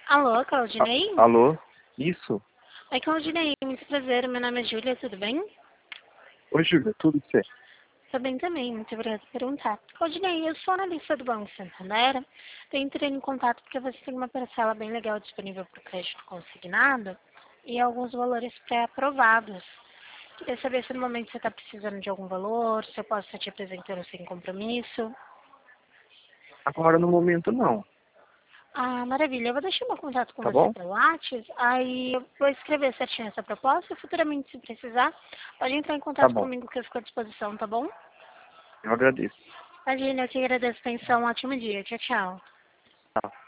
Alô, Claudinei? Alô? Isso? Oi, Claudinei, muito prazer. Meu nome é Júlia, tudo bem? Oi, Júlia, tudo certo? Tô bem também, muito obrigada por perguntar. Claudinei, eu sou analista do Banco Santander. Eu entrei em contato porque você tem uma parcela bem legal disponível para o crédito consignado e alguns valores pré-aprovados. Queria saber se no momento você está precisando de algum valor, se eu posso estar te apresentando sem compromisso. Agora no momento não, Ah, maravilha. Eu vou deixar meu contato com tá você bom? pelo WhatsApp, aí eu vou escrever certinho essa proposta e futuramente, se precisar, pode entrar em Tá contato bom, comigo que eu fico à disposição, tá bom? eu agradeço. Imagina, eu te agradeço a atenção. Um ótimo dia. Tchau, tchau. Tá.